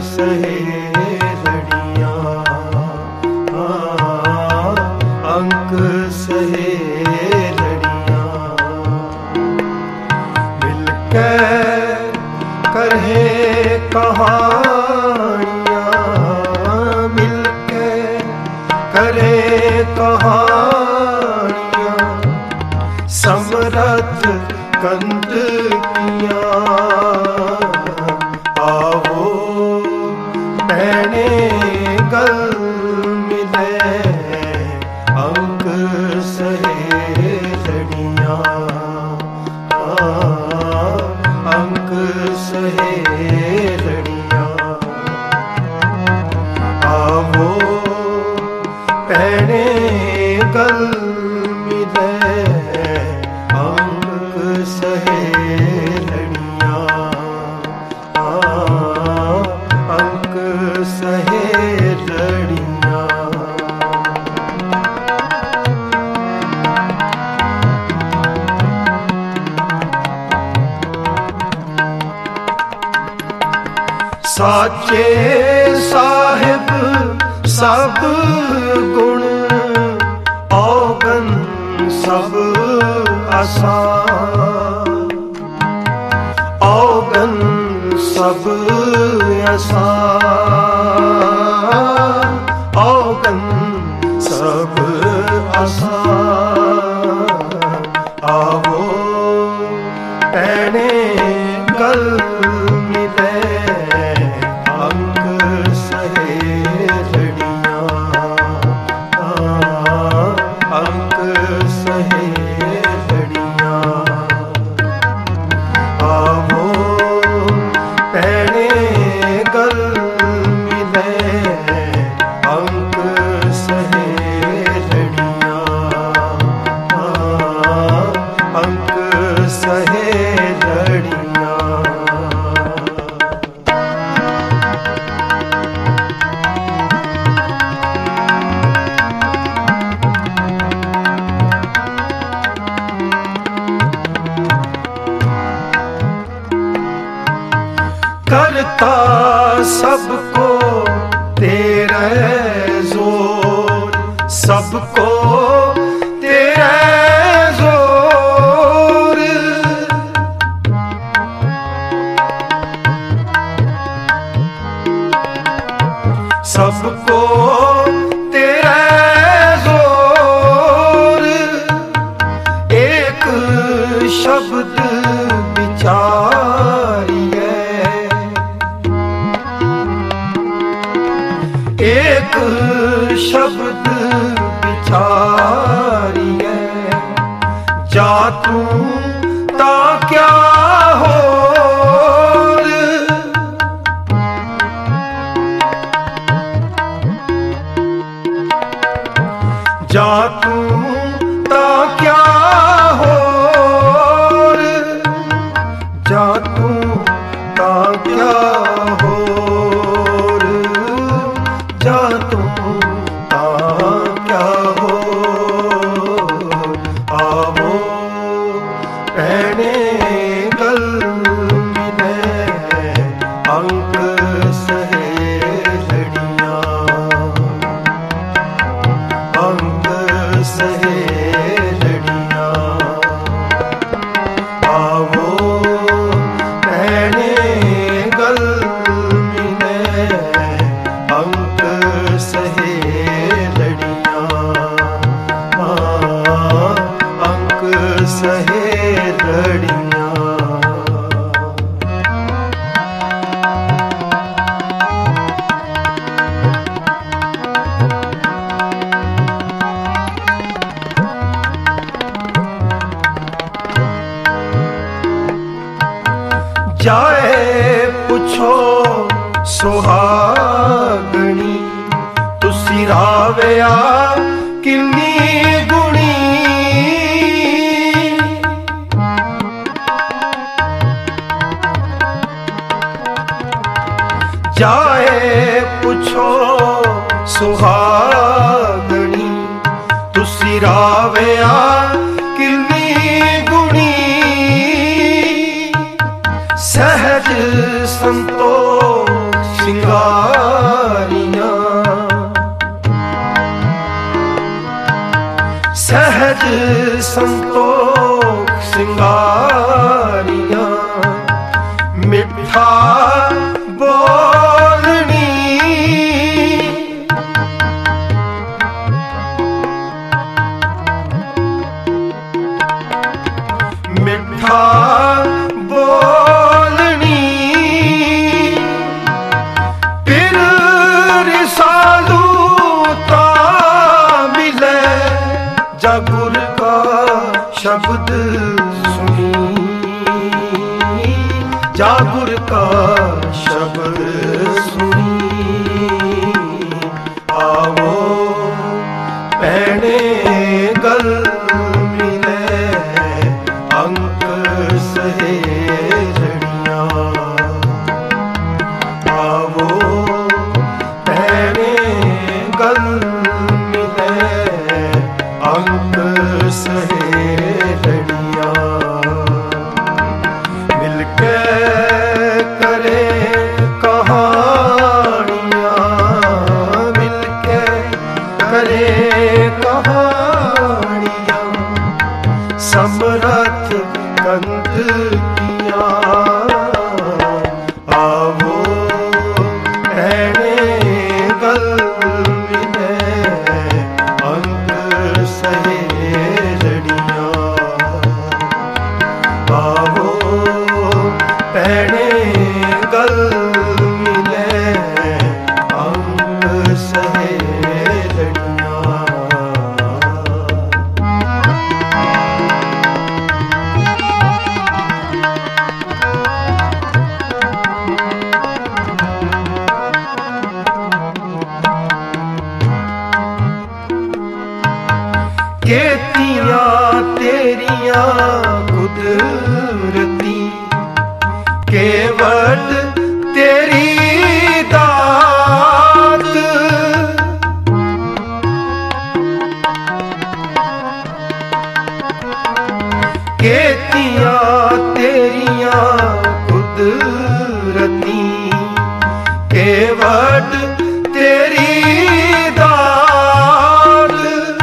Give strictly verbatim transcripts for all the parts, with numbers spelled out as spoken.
सहेलड़ियाँ, अंक सहेलड़ियाँ, मिलकर करें कहानियाँ, मिलकर करें कहानियाँ, समरथ कंद कियाँ। आवो भैने गल मिले, अंक सहेलड़ियाँ, अंक सहेलड़ियाँ। आवो भैने गल मिले, अंक सहेलड़ियाँ, अंक सहेलड़ियाँ। साचे साहिब सब गुण, औगन सब आसान, औगन सब आसान, औगन सब आसान। आवो भैने गल मिले, अंक सहेलड़ियाँ, अंक सहेलड़ियाँ। आवो भैने गल मिले, अंक सहेलड़ियाँ, अंक सहेलड़ियाँ। करता सबको तेरे जोर, सबको तेरे जोर। सबको तेरे जोर, एक शब्द विचारिए, एक शब्द विचारिए। जा तू ता क्या होर, जा तू ता क्या होर, जा तू ता क्या होर, जा तू ता क्या होर। आवो भैने गल मिले, अंक सहेलड़ियाँ, अंक सहेलड़ियाँ। आवो भैने गल मिले, अंक सहेलड़ियाँ, अंक सहेलड़ियाँ। जाए पुछो सुहागणी, तुसी राविया किन्नी गुणी। जाए पुछो सुहागणी, तुसी राविया किन्नी गुणी। सहज संतोष सिंगारियां सहज संतोख सिंगारियां मिठा बोलनी मिठा बोलनी फिर रिसालू ता मिले जागुर का शब्द सुनी जागुर का शब्द सुनी आवो पैने गल मिले अंक सहेजड़ियां आवो पैने गल मिले अंक सहेजड़ियां मिलके करे कहानियां मिलके करे कहानियां समरथ कंत किया आवो कहने गल मिले अंक सहेजड़ियां आवो कहने गल मिले अंक सहेजड़ियां केतियां तेरियां कुदरती केवट तेरी दात केतियां तेरियां कुदरती केवट तेरी दात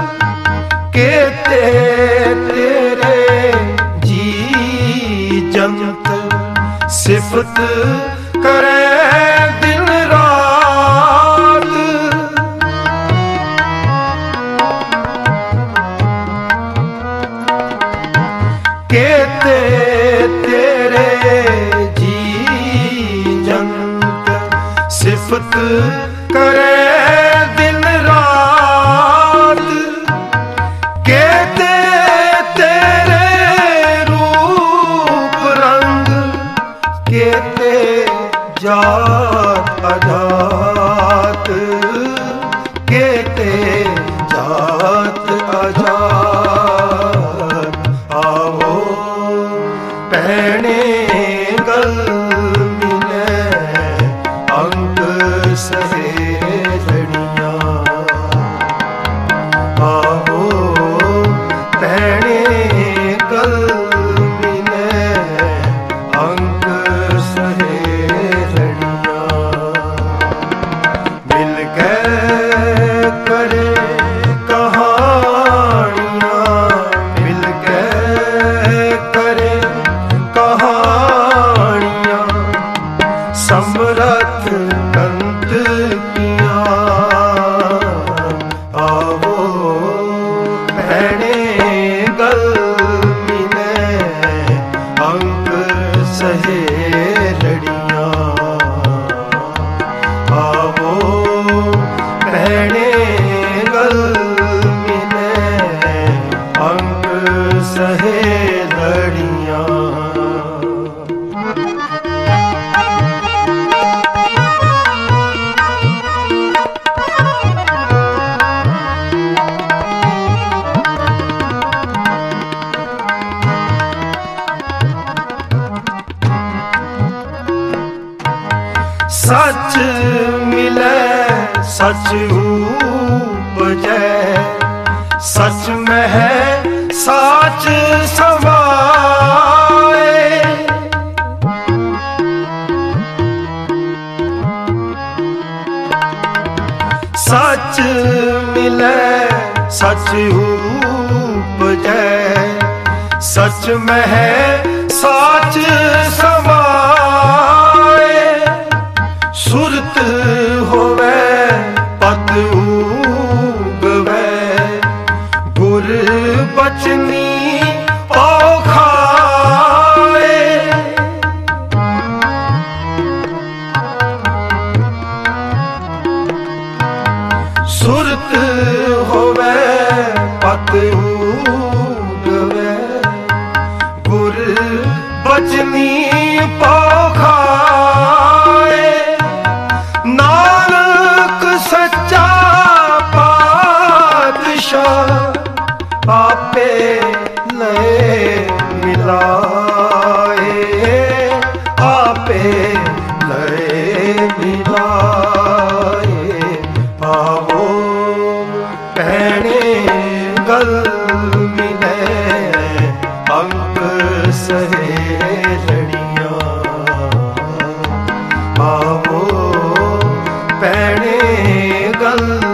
केते तेरे जी जंत सिफत करे दिन रात केते तेरे जी जंत सिफत करे दिन रात केते तेरे रूप रंग केते जात अजात केते जात अजात आवो पहने गल मिले अंक सहेजड़ियां आवो पहने गल मिले अंक सहेजड़ियां मिल के करे कहानियां मिल के करे कहानियां समरथ कंत किया आवो पहने गल मिले अंक सहेजड़ियां आवो पहने गल मिले अंक सहेजड़ियां सच मिले सच उपजे सच में है साच समाए सच मिले सच उपजै, सच मह साच समाए। सुरत होवे पत उगवै, गुर बचनी पाओ खाए। सुरत होवे पत उगवै, गुर बचनी पाओ खाए। नानक सच्चा पातशाह, आपे लय मिलाए, आपे लय मिलाए। पावो पैणे गल मिले, अंक सहेलड़ियां। पावो पैणे गल